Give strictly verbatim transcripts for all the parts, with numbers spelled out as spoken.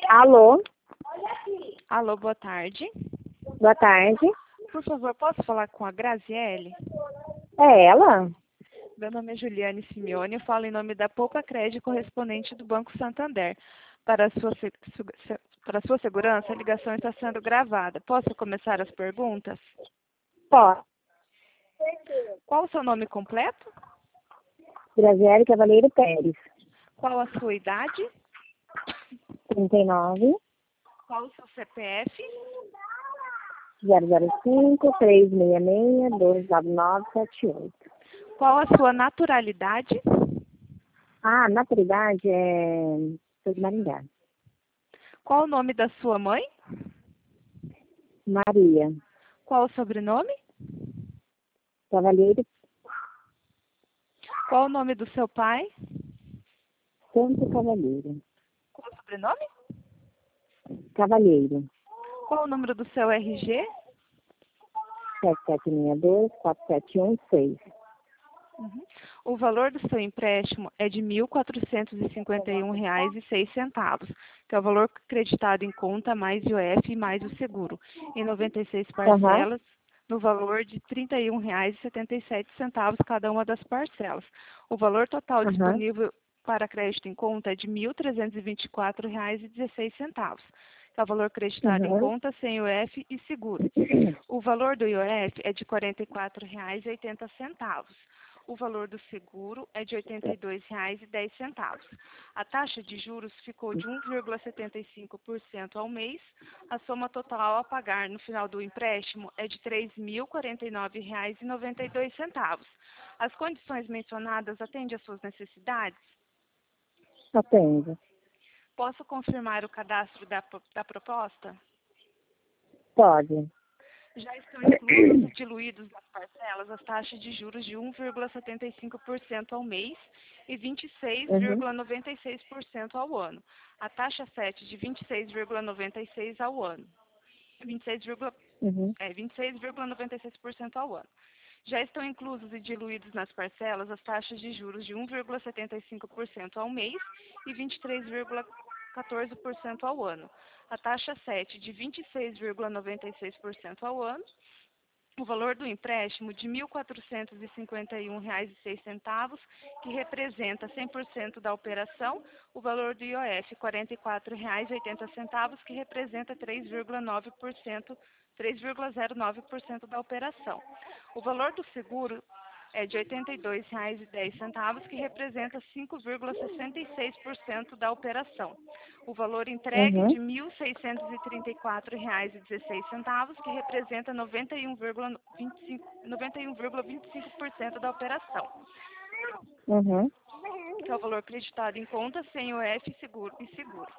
Alô, Alô, boa tarde. boa tarde. Por favor, posso falar com a Graziele? É ela? Meu nome é Juliane Simeone, eu falo em nome da Poupa Crédito, correspondente do Banco Santander. Para a sua, se- su- se- para a sua segurança, a ligação está sendo gravada. Posso começar as perguntas? Pó, Qual o seu nome completo? Graziele Cavaleiro Pérez, Qual a sua idade? trinta e nove, Qual o seu C P F? zero zero cinco, três seis seis, dois nove nove sete oito. Qual a sua naturalidade? Ah, a naturalidade é... sou de Maringá. Qual o nome da sua mãe? Maria, Qual o sobrenome? Cavaleiro Qual o nome do seu pai? Santo Cavaleiro. Qual o sobrenome? Cavaleiro, Qual o número do seu R G? sete sete seis dois, quatro sete um seis. Uhum. O valor do seu empréstimo é de mil quatrocentos e cinquenta e um reais e seis centavos, que é o valor creditado em conta mais I O F mais o seguro, em noventa e seis parcelas, no valor de trinta e um reais e setenta e sete centavos cada uma das parcelas. O valor total Aham. disponível para crédito em conta é de mil trezentos e vinte e quatro reais e dezesseis centavos, que é o valor creditado em Uhum. conta sem I O F e seguro. O valor do I O F é de quarenta e quatro reais e oitenta centavos. O valor do seguro é de oitenta e dois reais e dez centavos. A taxa de juros ficou de um vírgula setenta e cinco por cento ao mês. A soma total a pagar no final do empréstimo é de três mil e quarenta e nove reais e noventa e dois centavos. As condições mencionadas atendem às suas necessidades? Atende. Posso confirmar o cadastro da, da proposta? Pode. Já estão inclusos e diluídos nas parcelas as taxas de juros de um vírgula setenta e cinco por cento ao mês e vinte e seis vírgula noventa e seis por cento ao ano. A taxa sete de vinte e seis vírgula noventa e seis por cento ao ano. vinte e seis, Uhum. é, vinte e seis vírgula noventa e seis por cento ao ano. Já estão inclusos e diluídos nas parcelas as taxas de juros de um vírgula setenta e cinco por cento ao mês e vinte e três vírgula quatorze por cento ao ano. A taxa sete de vinte e seis vírgula noventa e seis por cento ao ano. O valor do empréstimo de mil quatrocentos e cinquenta e um reais e seis centavos, que representa cem por cento da operação. O valor do I O F, quarenta e quatro reais e oitenta centavos, que representa três vírgula nove por cento, três vírgula zero nove por cento da operação. O valor do seguro é de oitenta e dois reais e dez centavos, que representa cinco vírgula sessenta e seis por cento da operação. O valor entregue Uhum. de mil seiscentos e trinta e quatro reais e dezesseis centavos, que representa noventa e um vírgula vinte e cinco, noventa e um vírgula vinte e cinco por cento da operação, Uhum. que é o valor creditado em conta sem I O F seguro e seguro.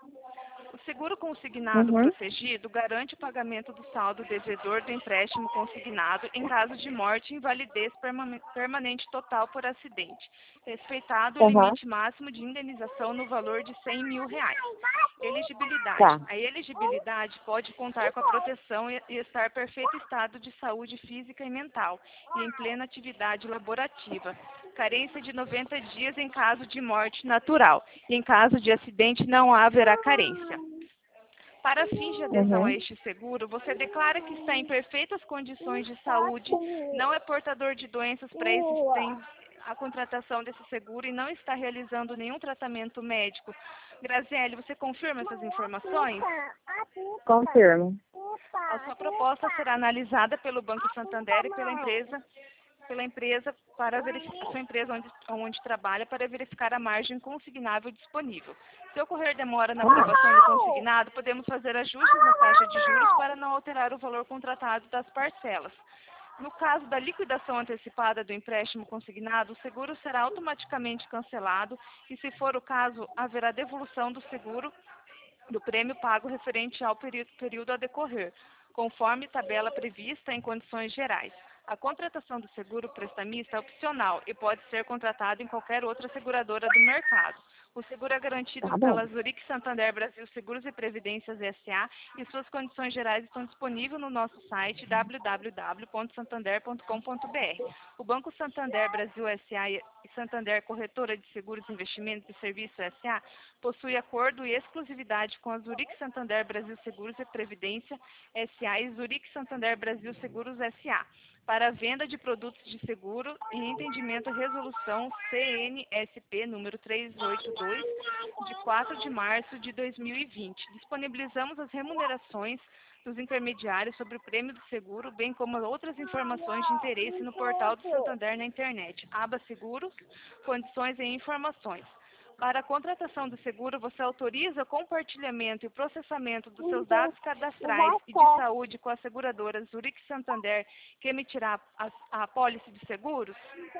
O seguro consignado Uhum. protegido garante o pagamento do saldo devedor do empréstimo consignado em caso de morte e invalidez perma- permanente total por acidente, respeitado o Uhum. limite máximo de indenização no valor de cem mil reais. Elegibilidade. Tá. A elegibilidade pode contar com a proteção e e estar em perfeito estado de saúde física e mental e em plena atividade laborativa. Carência de noventa dias em caso de morte natural. E em caso de acidente não haverá carência. Para fins de adesão a Uhum. este seguro, você declara que está em perfeitas condições de saúde, não é portador de doenças pré-existentes à contratação desse seguro e não está realizando nenhum tratamento médico. Graziele, você confirma essas informações? Confirmo. A sua proposta será analisada pelo Banco Santander e pela empresa pela empresa para verificar a sua empresa onde, onde trabalha para verificar a margem consignável disponível. Se ocorrer demora na aprovação do consignado, podemos fazer ajustes na taxa de juros para não alterar o valor contratado das parcelas. No caso da liquidação antecipada do empréstimo consignado, o seguro será automaticamente cancelado e, se for o caso, haverá devolução do seguro do prêmio pago referente ao período, período a decorrer, conforme tabela prevista em condições gerais. A contratação do seguro prestamista é opcional e pode ser contratado em qualquer outra seguradora do mercado. O seguro é garantido Tá bom. pela Zurich Santander Brasil Seguros e Previdências S A e suas condições gerais estão disponíveis no nosso site w w w ponto santander ponto com ponto b r. O Banco Santander Brasil S A e Santander Corretora de Seguros, Investimentos e Serviços S A possui acordo e exclusividade com a Zurich Santander Brasil Seguros e Previdência S A e Zurich Santander Brasil Seguros S A para a venda de produtos de seguro em entendimento resolução C N S P número trezentos e oitenta e dois de quatro de março de dois mil e vinte. Disponibilizamos as remunerações dos intermediários sobre o prêmio do seguro, bem como outras informações de interesse no portal do Santander na internet, aba Seguros, Condições e Informações. Para a contratação do seguro, você autoriza o compartilhamento e processamento dos seus dados cadastrais e de saúde com a seguradora Zurich Santander, que emitirá a, a apólice de seguros?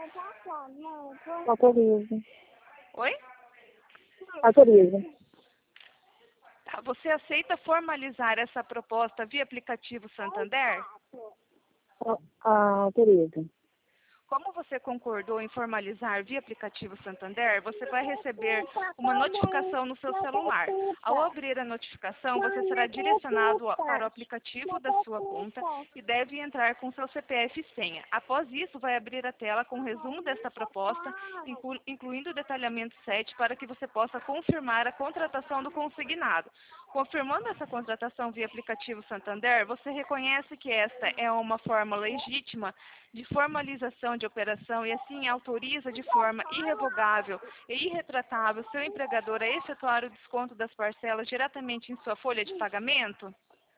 Autorizo. Oi? Autorizo. Tá, você aceita formalizar essa proposta via aplicativo Santander? Ah, autorizo. Como você concordou em formalizar via aplicativo Santander, você vai receber uma notificação no seu celular. Ao abrir a notificação, você será direcionado para o aplicativo da sua conta e deve entrar com seu C P F e senha. Após isso, vai abrir a tela com um resumo desta proposta, inclu incluindo o detalhamento sete, para que você possa confirmar a contratação do consignado. Confirmando essa contratação via aplicativo Santander, você reconhece que esta é uma forma legítima de formalização de operação e assim autoriza de forma irrevogável e irretratável seu empregador a efetuar o desconto das parcelas diretamente em sua folha de pagamento?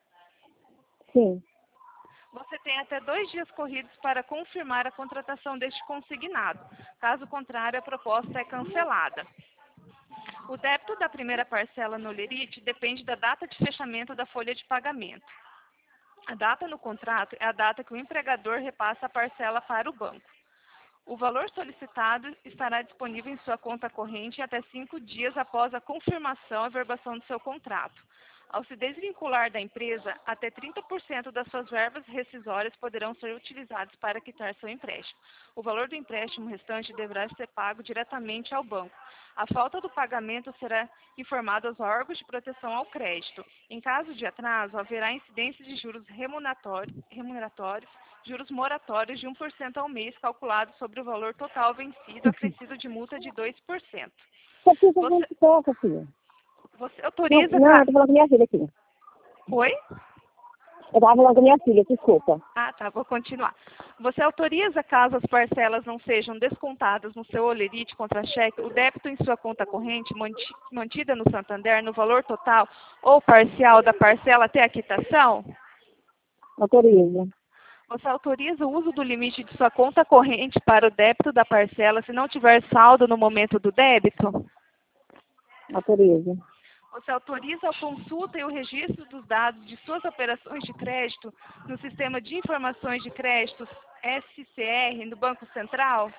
Sim. Você tem até dois dias corridos para confirmar a contratação deste consignado. Caso contrário, a proposta é cancelada. O débito da primeira parcela no lerite depende da data de fechamento da folha de pagamento. A data no contrato é a data que o empregador repassa a parcela para o banco. O valor solicitado estará disponível em sua conta corrente até cinco dias após a confirmação e averbação do seu contrato. Ao se desvincular da empresa, até trinta por cento das suas verbas rescisórias poderão ser utilizadas para quitar seu empréstimo. O valor do empréstimo restante deverá ser pago diretamente ao banco. A falta do pagamento será informada aos órgãos de proteção ao crédito. Em caso de atraso, haverá incidência de juros remuneratórios, remuneratórios juros moratórios de um por cento ao mês, calculado sobre o valor total vencido, acrescido de multa de dois por cento. Você precisa de muito pouco, filha. Você autoriza... Não, não, eu tô falando com minha filha aqui. Oi? Eu tava falando com minha filha, desculpa. Ah, tá, vou continuar. Você autoriza, caso as parcelas não sejam descontadas no seu olerite contra-cheque, o débito em sua conta corrente mantida no Santander no valor total ou parcial da parcela até a quitação? Autoriza. Você autoriza o uso do limite de sua conta corrente para o débito da parcela se não tiver saldo no momento do débito? Autoriza. Você autoriza a consulta e o registro dos dados de suas operações de crédito no Sistema de Informações de Créditos, S C R, no Banco Central?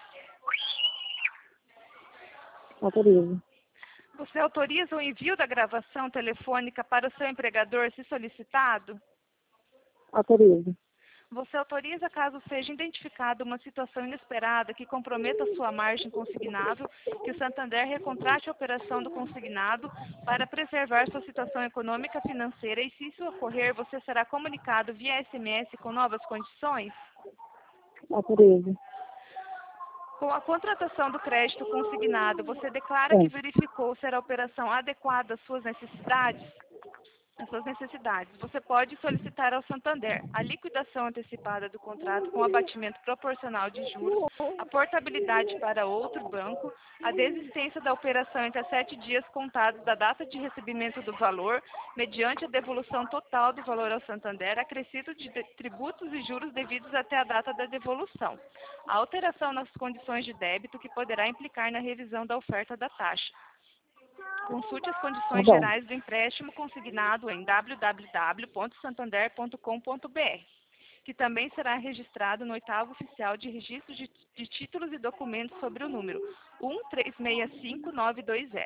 Autoriza. Você autoriza o envio da gravação telefônica para o seu empregador, se solicitado? Autoriza. Você autoriza, caso seja identificada uma situação inesperada que comprometa sua margem consignado, que o Santander recontrate a operação do consignado para preservar sua situação econômica financeira e, se isso ocorrer, você será comunicado via S M S com novas condições? Autoriza. Com a contratação do crédito consignado, você declara que verificou ser a operação adequada às suas necessidades? As suas necessidades. Você pode solicitar ao Santander a liquidação antecipada do contrato com abatimento proporcional de juros, a portabilidade para outro banco, a desistência da operação entre sete dias contados da data de recebimento do valor, mediante a devolução total do valor ao Santander, acrescido de tributos e juros devidos até a data da devolução. A alteração nas condições de débito que poderá implicar na revisão da oferta da taxa. Consulte as condições Tá bom. gerais do empréstimo consignado em w w w ponto santander ponto com ponto b r, que também será registrado no oitavo oficial de registro de, de títulos e documentos sobre o número um três seis cinco nove dois zero.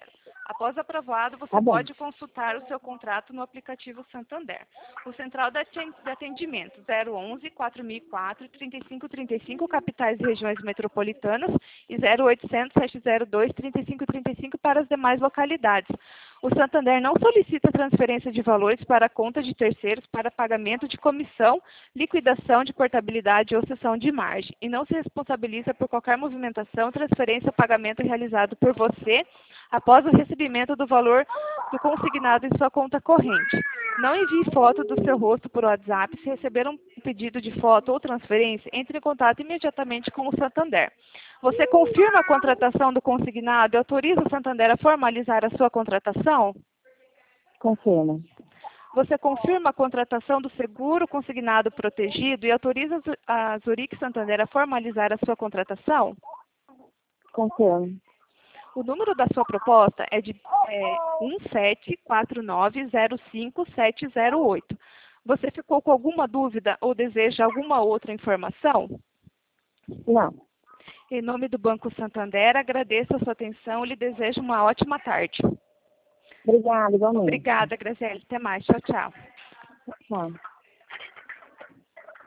Após aprovado, você Tá bom. pode consultar o seu contrato no aplicativo Santander. O Central de Atendimento zero onze, quatro mil e quatro, trinta e cinco trinta e cinco, capitais e regiões metropolitanas, e zero oitocentos, sete zero dois, trinta e cinco trinta e cinco para as demais localidades. O Santander não solicita transferência de valores para a conta de terceiros para pagamento de comissão, liquidação de portabilidade ou cessão de margem, e não se responsabiliza por qualquer movimentação, transferência ou pagamento realizado por você após o recebimento do valor do consignado em sua conta corrente. Não envie foto do seu rosto por WhatsApp. Se receber um pedido de foto ou transferência, entre em contato imediatamente com o Santander. Você confirma a contratação do consignado e autoriza o Santander a formalizar a sua contratação? Confirma. Você confirma a contratação do seguro consignado protegido e autoriza a Zurich Santander a formalizar a sua contratação? Confirma. O número da sua proposta é de é, um sete quatro nove zero cinco sete zero oito. Você ficou com alguma dúvida ou deseja alguma outra informação? Não. Em nome do Banco Santander, agradeço a sua atenção e lhe desejo uma ótima tarde. Obrigada, igualmente. Obrigada, Graziele. Até mais. Tchau, tchau. Tchau.